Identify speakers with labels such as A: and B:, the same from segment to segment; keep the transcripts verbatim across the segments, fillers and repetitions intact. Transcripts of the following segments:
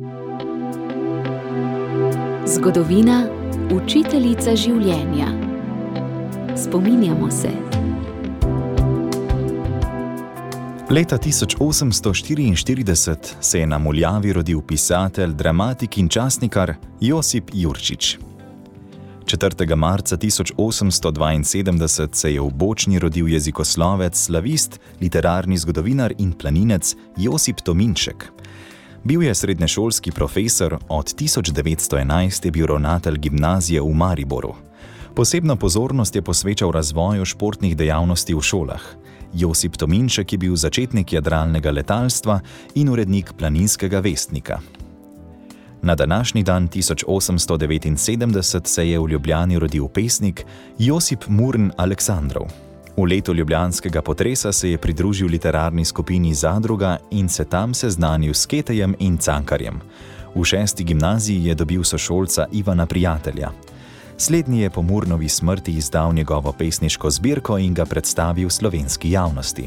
A: Zgodovina, učiteljica življenja. Spominjamo se.
B: Leta tisoč osemsto štiriinštirideset se je na Muljavi rodil pisatelj, dramatik in časnikar Josip Jurčič. četrtega marca tisoč osemsto dvainsedemdeset se je v Bočni rodil jezikoslovec, slavist, literarni zgodovinar in planinec Josip Tominšek. Bil je srednješolski profesor, od tisoč devetsto enajst je bil ravnatelj gimnazije v Mariboru. Posebno pozornost je posvečal razvoju športnih dejavnosti v šolah. Josip Tominšek je bil začetnik jadralnega letalstva in urednik Planinskega vestnika. Na današnji dan tisoč osemsto devetinsedemdeset se je v Ljubljani rodil pesnik Josip Murn Aleksandrov. V letu ljubljanskega potresa se je pridružil literarni skupini Zadruga in se tam seznanil s Ketejem in Cankarjem. V šesti gimnaziji je dobil sošolca Ivana Prijatelja. Slednji je po Murnovi smrti izdal njegovo pesniško zbirko in ga predstavil slovenski javnosti.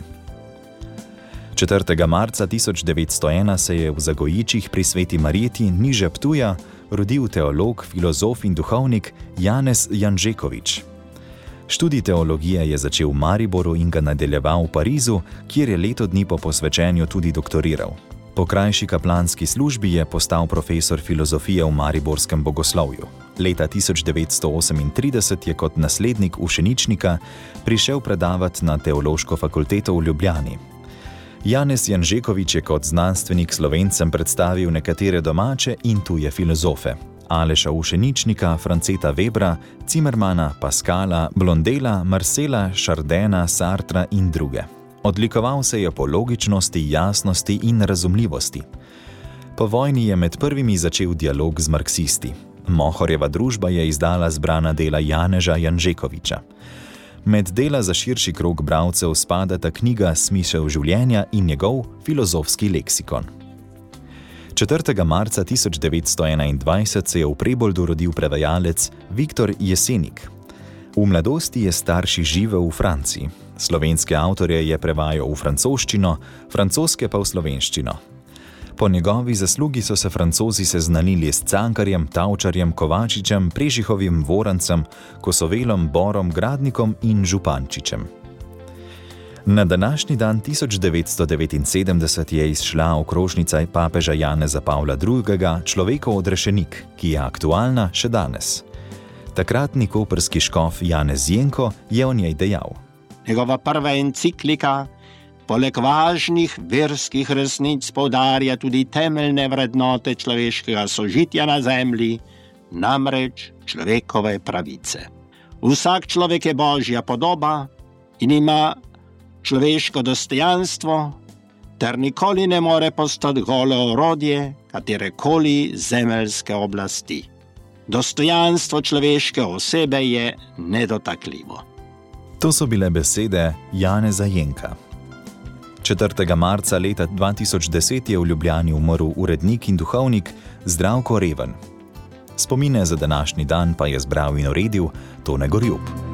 B: četrtega marca tisoč devetsto ena se je v Zagojičih pri Sveti Marjeti niže Ptuja rodil teolog, filozof in duhovnik Janez Janžekovič. Študij teologije je začel v Mariboru in ga nadaljeval v Parizu, kjer je leto dni po posvečenju tudi doktoriral. Po krajši kaplanski službi je postal profesor filozofije v mariborskem bogoslovju. Leta tisoč devetsto osemintrideset je kot naslednik Ušeničnika prišel predavati na Teološko fakulteto v Ljubljani. Janez Janžekovič je kot znanstvenik Slovencem predstavil nekatere domače in tuje filozofe. Aleša Ušeničnika, Franceta Webra, Cimermana, Pascala, Blondela, Marcela, Chardena, Sartra in druge. Odlikoval se je po logičnosti, jasnosti in razumljivosti. Po vojni je med prvimi začel dialog z marksisti. Mohorjeva družba je izdala zbrana dela Janeža Janžekoviča. Med dela za širši krog bralcev spadata knjiga Smisel življenja in njegov filozofski leksikon. četrtega marca tisoč devetsto enaindvajset se je v Preboldu rodil prevajalec Viktor Jesenik. V mladosti je starši živel v Franciji. Slovenske avtorje je prevajal v francoščino, francoske pa v slovenščino. Po njegovi zaslugi so se Francozi seznanili s Cankarjem, Tavčarjem, Kovačičem, Prežihovim, Vorancem, Kosovelom, Borom, Gradnikom in Župančičem. Na današnji dan tisoč devetsto devetinsedemdeset je izšla okrožnica papeža Janeza Pavla drugega Človekov odrešenik, ki je aktualna še danes. Takratni koprski škof Janez Jenko je o njej dejal.
C: Njegova prva enciklika poleg važnih verskih resnic poudarja tudi temeljne vrednote človeškega sožitja na zemlji, namreč človekove pravice. Vsak človek je Božja podoba in ima človeško dostojanstvo, ter nikoli ne more postati golo orodje katerekoli zemeljske oblasti. Dostojanstvo človeške osebe je nedotakljivo.
B: To so bile besede Janeza Jenka. četrtega marca leta dva tisoč deset je v Ljubljani umrl urednik in duhovnik Zdravko Reven. Spomine za današnji dan pa je zbral in uredil Tone Gorjup.